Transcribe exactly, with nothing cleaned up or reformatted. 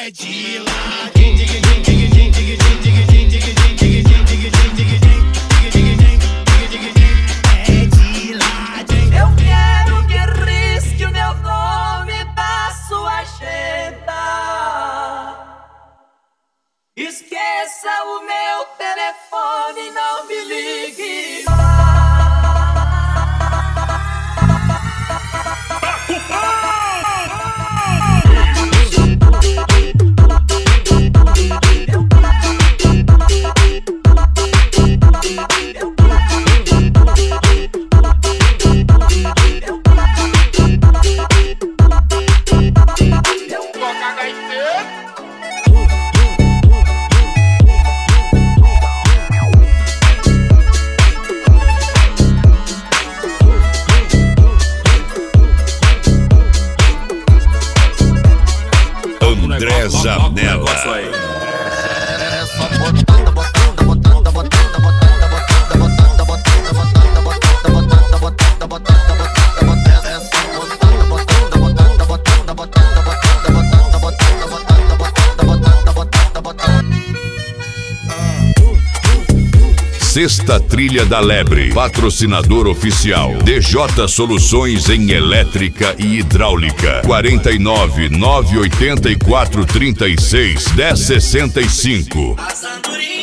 é de lá. Eu quero que risque o meu nome da sua agenda. Esqueça o meu telefone, não me ligue mais. André Zanella. Sexta Trilha da Lebre, patrocinador oficial D J Soluções em Elétrica e Hidráulica. Quarenta e nove, nove oitenta e quatro, trinta e seis, dez sessenta e cinco.